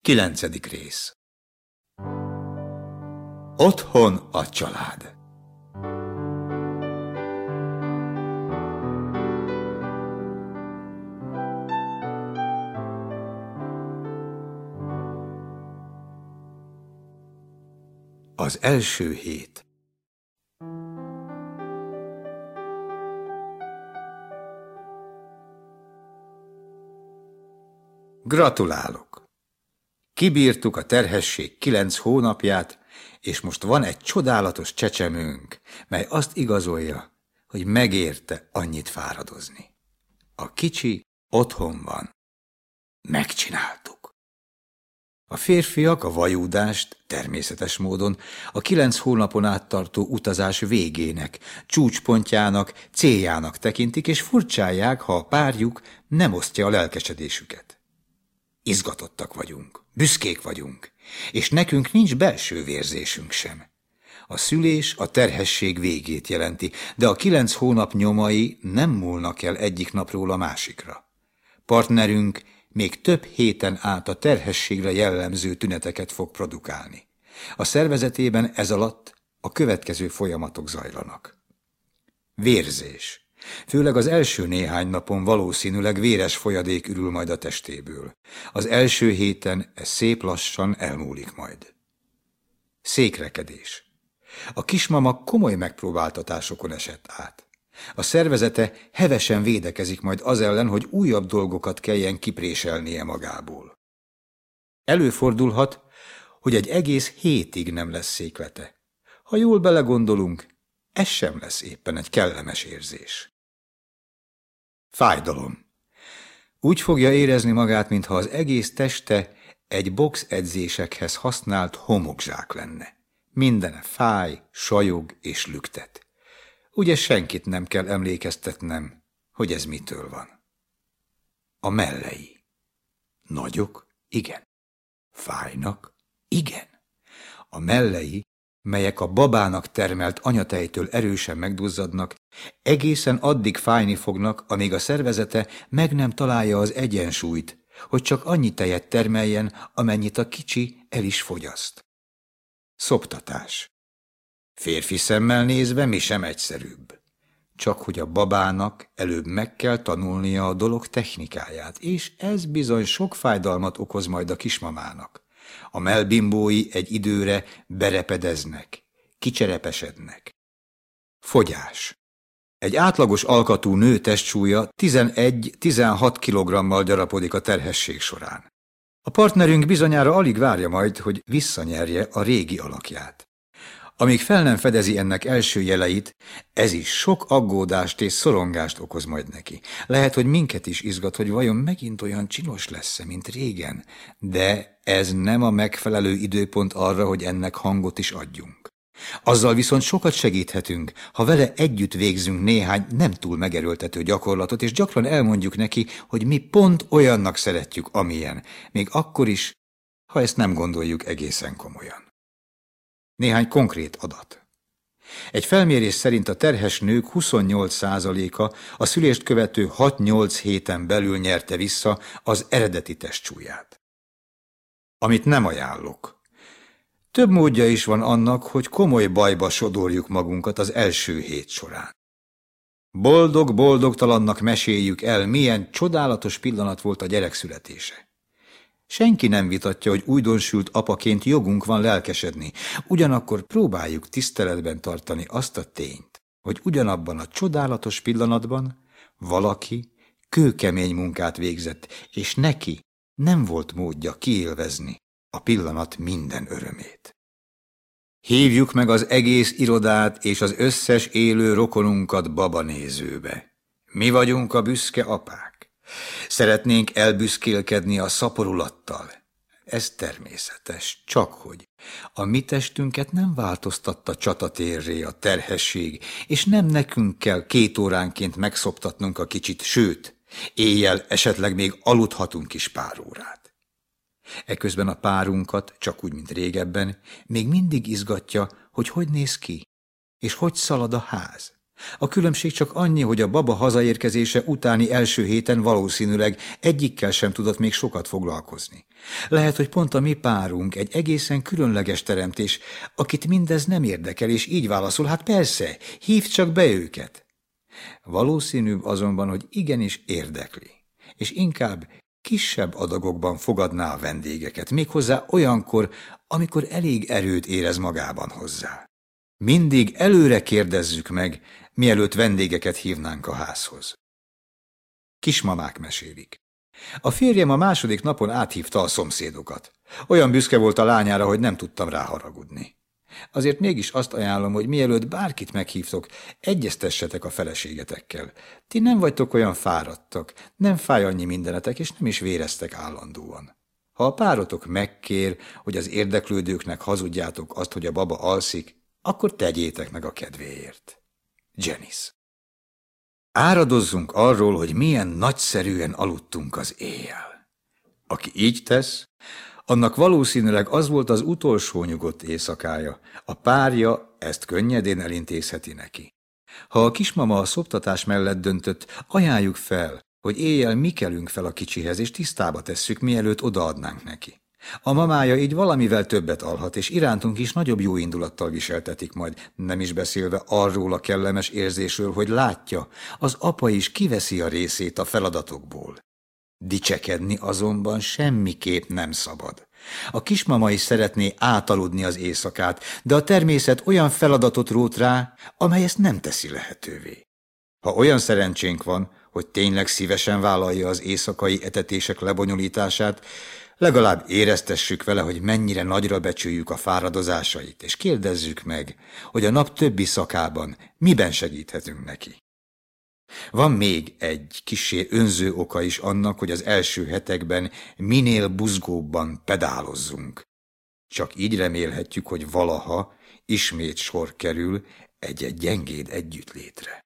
9. rész. Otthon a család. Az első hét. Gratulálok! Kibírtuk a terhesség 9 hónapját, és most van egy csodálatos csecsemőnk, mely azt igazolja, hogy megérte annyit fáradozni. A kicsi otthon van. Megcsináltuk. A férfiak a vajúdást természetes módon a 9 hónapon át tartó utazás végének, csúcspontjának, céljának tekintik, és furcsálják, ha a párjuk nem osztja a lelkesedésüket. Izgatottak vagyunk, büszkék vagyunk, és nekünk nincs belső vérzésünk sem. A szülés a terhesség végét jelenti, de a 9 hónap nyomai nem múlnak el egyik napról a másikra. Partnerünk még több héten át a terhességre jellemző tüneteket fog produkálni. A szervezetében ez alatt a következő folyamatok zajlanak. Vérzés. Főleg az első néhány napon valószínűleg véres folyadék ürül majd a testéből. Az első héten ez szép lassan elmúlik majd. Székrekedés. A kismama komoly megpróbáltatásokon esett át. A szervezete hevesen védekezik majd az ellen, hogy újabb dolgokat kelljen kipréselnie magából. Előfordulhat, hogy egy egész hétig nem lesz széklete. Ha jól belegondolunk, ez sem lesz éppen egy kellemes érzés. Fájdalom. Úgy fogja érezni magát, mintha az egész teste egy boxedzésekhez használt homokzsák lenne. Mindene fáj, sajog és lüktet. Ugye senkit nem kell emlékeztetnem, hogy ez mitől van. A mellei. Nagyok? Igen. Fájnak? Igen. A mellei, melyek a babának termelt anyatejtől erősen megduzzadnak, egészen addig fájni fognak, amíg a szervezete meg nem találja az egyensúlyt, hogy csak annyi tejet termeljen, amennyit a kicsi el is fogyaszt. Szoptatás. Férfi szemmel nézve mi sem egyszerűbb. Csak hogy a babának előbb meg kell tanulnia a dolog technikáját, és ez bizony sok fájdalmat okoz majd a kismamának. A mellbimbói egy időre berepedeznek, kicserepesednek. Fogyás. Egy átlagos alkatú nő testsúlya 11-16 kg-mal gyarapodik a terhesség során. A partnerünk bizonyára alig várja majd, hogy visszanyerje a régi alakját. Amíg fel nem fedezi ennek első jeleit, ez is sok aggódást és szorongást okoz majd neki. Lehet, hogy minket is izgat, hogy vajon megint olyan csinos lesz-e, mint régen, de ez nem a megfelelő időpont arra, hogy ennek hangot is adjunk. Azzal viszont sokat segíthetünk, ha vele együtt végzünk néhány nem túl megerőltető gyakorlatot, és gyakran elmondjuk neki, hogy mi pont olyannak szeretjük, amilyen, még akkor is, ha ezt nem gondoljuk egészen komolyan. Néhány konkrét adat. Egy felmérés szerint a terhes nők 28%-a a szülést követő 6-8 héten belül nyerte vissza az eredeti testsúlyát. Amit nem ajánlok. Több módja is van annak, hogy komoly bajba sodorjuk magunkat az első hét során. Boldog-boldogtalannak meséljük el, milyen csodálatos pillanat volt a gyerek születése. Senki nem vitatja, hogy újdonsült apaként jogunk van lelkesedni, ugyanakkor próbáljuk tiszteletben tartani azt a tényt, hogy ugyanabban a csodálatos pillanatban valaki kőkemény munkát végzett, és neki nem volt módja kiélvezni a pillanat minden örömét. Hívjuk meg az egész irodát és az összes élő rokonunkat babanézőbe. Mi vagyunk a büszke apák. Szeretnénk elbüszkélkedni a szaporulattal. Ez természetes, csakhogy a mi testünket nem változtatta csatatérré a terhesség, és nem nekünk kell 2 óránként megszoptatnunk a kicsit, sőt, éjjel esetleg még aludhatunk is pár órát. Eközben a párunkat, csak úgy, mint régebben, még mindig izgatja, hogy néz ki, és hogy szalad a ház. A különbség csak annyi, hogy a baba hazaérkezése utáni első héten valószínűleg egyikkel sem tudott még sokat foglalkozni. Lehet, hogy pont a mi párunk egy egészen különleges teremtés, akit mindez nem érdekel, és így válaszol, hát persze, hívd csak be őket. Valószínűbb azonban, hogy igenis érdekli, és inkább kisebb adagokban fogadná a vendégeket, méghozzá olyankor, amikor elég erőt érez magában hozzá. Mindig előre kérdezzük meg, mielőtt vendégeket hívnánk a házhoz. Kismamák mesélik. A férjem a második napon áthívta a szomszédokat. Olyan büszke volt a lányára, hogy nem tudtam rá haragudni. Azért mégis azt ajánlom, hogy mielőtt bárkit meghívtok, egyeztessetek a feleségetekkel. Ti nem vagytok olyan fáradtak, nem fáj annyi mindenetek, és nem is véreztek állandóan. Ha a párotok megkér, hogy az érdeklődőknek hazudjátok azt, hogy a baba alszik, akkor tegyétek meg a kedvéért. Janice. Áradozzunk arról, hogy milyen nagyszerűen aludtunk az éjjel. Aki így tesz, annak valószínűleg az volt az utolsó nyugodt éjszakája, a párja ezt könnyedén elintézheti neki. Ha a kismama a szoptatás mellett döntött, ajánljuk fel, hogy éjjel mi kelünk fel a kicsihez, és tisztába tesszük, mielőtt odaadnánk neki. A mamája így valamivel többet alhat, és irántunk is nagyobb jóindulattal viseltetik majd, nem is beszélve arról a kellemes érzésről, hogy látja, az apa is kiveszi a részét a feladatokból. Dicsekedni azonban semmiképp nem szabad. A kismama is szeretné átaludni az éjszakát, de a természet olyan feladatot rót rá, amely ezt nem teszi lehetővé. Ha olyan szerencsénk van, hogy tényleg szívesen vállalja az éjszakai etetések lebonyolítását, legalább éreztessük vele, hogy mennyire nagyra becsüljük a fáradozásait, és kérdezzük meg, hogy a nap többi szakában miben segíthetünk neki. Van még egy kissé önző oka is annak, hogy az első hetekben minél buzgóbban pedálozzunk. Csak így remélhetjük, hogy valaha ismét sor kerül egy gyengéd együttlétre.